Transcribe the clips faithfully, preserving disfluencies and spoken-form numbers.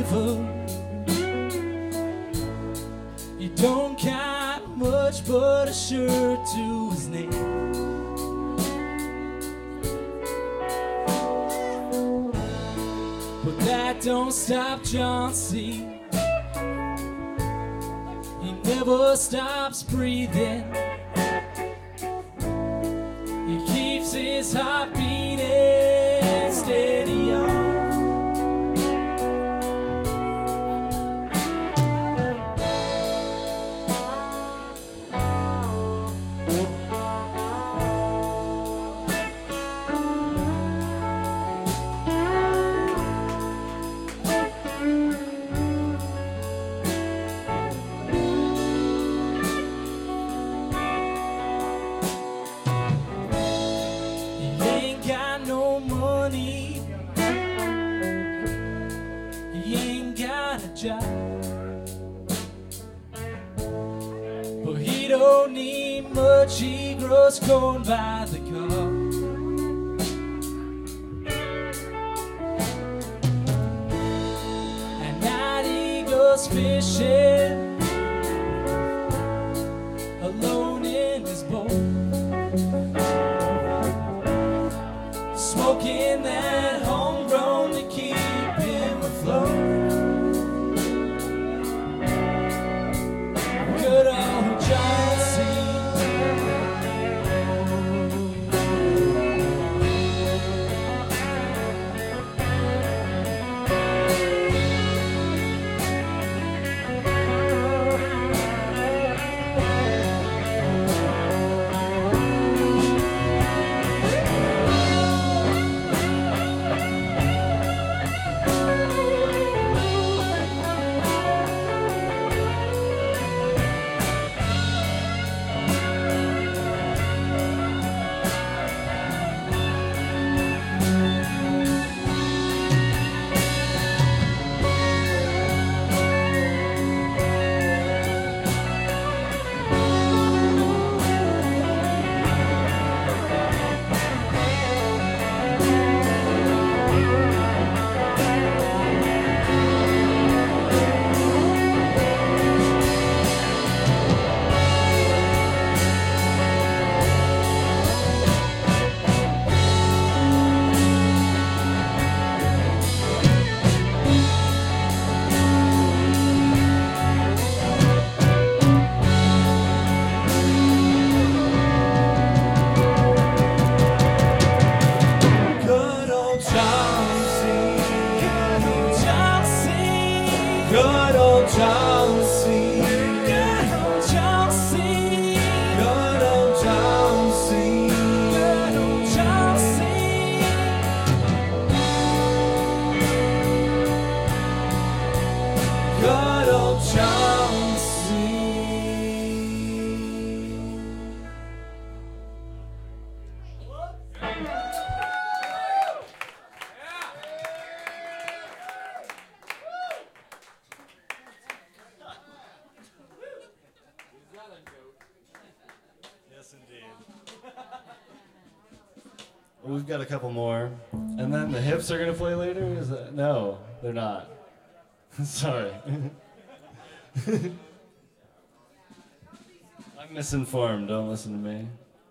river. He don't got much but a shirt to his name. But that don't stop John C. He never stops breathing. He keeps his heart beating steady on. But he don't need much, he grows corn by the cup. At night he goes fishing alone in his boat, smoking that homegrown to keep him afloat. Good old John C. Good old John C. Good old John C. Good old John C. Good old John C. Good old John C. Yes, indeed. We've got a couple more. And then the hips are going to play later? Is that? No, they're not. Sorry. I'm misinformed. Don't listen to me.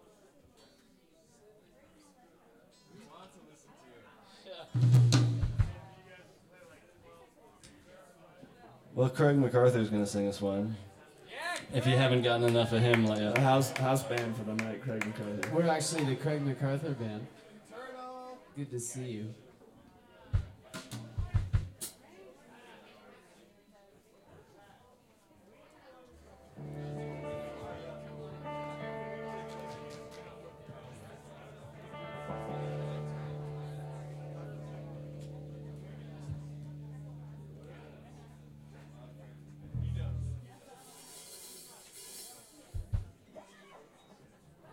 Well, Craig MacArthur's going to sing us one. If you haven't gotten enough of him yet. House, house band for the night, Craig MacArthur. We're actually the Craig MacArthur band. Good to see you.